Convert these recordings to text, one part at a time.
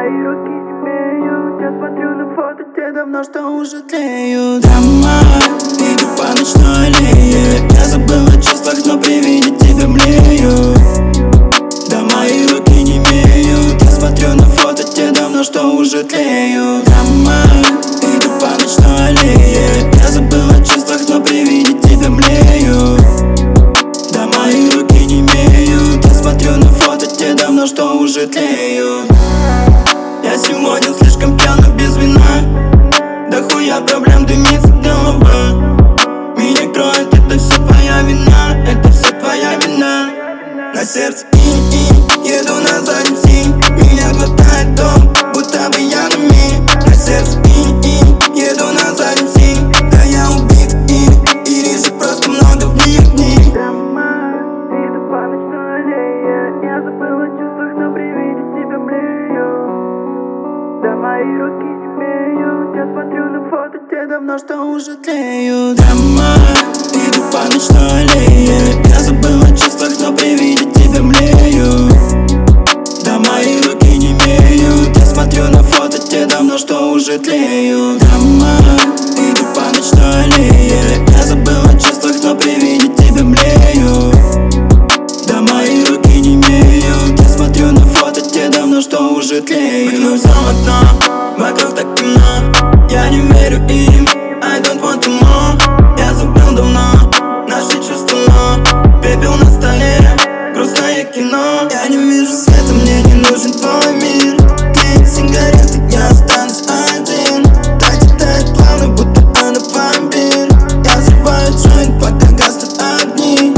мои руки семеют. Я смотрю на фото, те давно что уже тлеют. Драма, иду по ночной аллее. Я забыл о чувствах, но при виде тебя млею. Да мои руки не имеют. Я смотрю на фото, те давно что уже тлеют. Драма, иду по ночной аллее. Я забыл о чувствах, но при виде тебя млею. Да мои руки не имеют. Я смотрю на фото, те давно что уже тлеют. Я сегодня слишком пьян, без вина. Да хуя проблем, дымится голова. Меня кроет, это все твоя вина. Это все твоя вина. На сердце еду на заднем синь. Меня глотает дом, будто бы я на ми. На сердце еду на заднем синь. Да я убит и рисок просто много в них дней. Драма, иду по ночной аллее. Я забыл о чувствах, но при виде тебя млею. Да мои руки семеют. Я смотрю на фото, те давно что уже тлеют. Драма, иду по ночной аллее. Я забыл о чувствах, но при виде тебя млею. Да мои руки не имеют. Я смотрю на фото, те давно что уже тлеют. Драма, иду по ночной аллее. Я забыл о чувствах, но при виде тебя млею. Да мои руки не имеют. Я смотрю на фото, те давно что уже тлеют. Выглянул в окно, вокруг так темно. Я не верю им, I don't want to more. Я забыл давно наши чувства, но пепел на столе, грустное кино. Я не вижу света, мне не нужен твой мир. Нет сигареты, я останусь один. Так летает плавно, будто она вампир. Я взрываю джойнт, пока гаснут огни.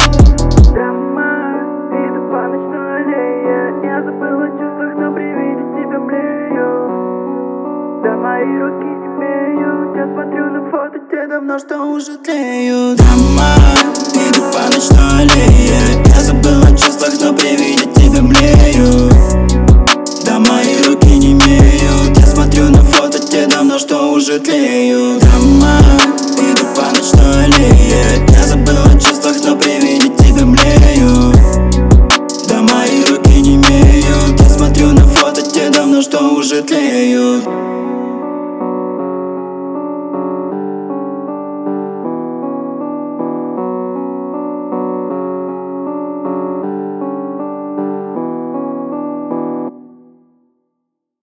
Драма, иду по ночной аллее. Я забыл о чувствах, но при виде тебя млею. Да мои руки семеют. Я смотрю на фото, те давно что уже тлеют. Драма.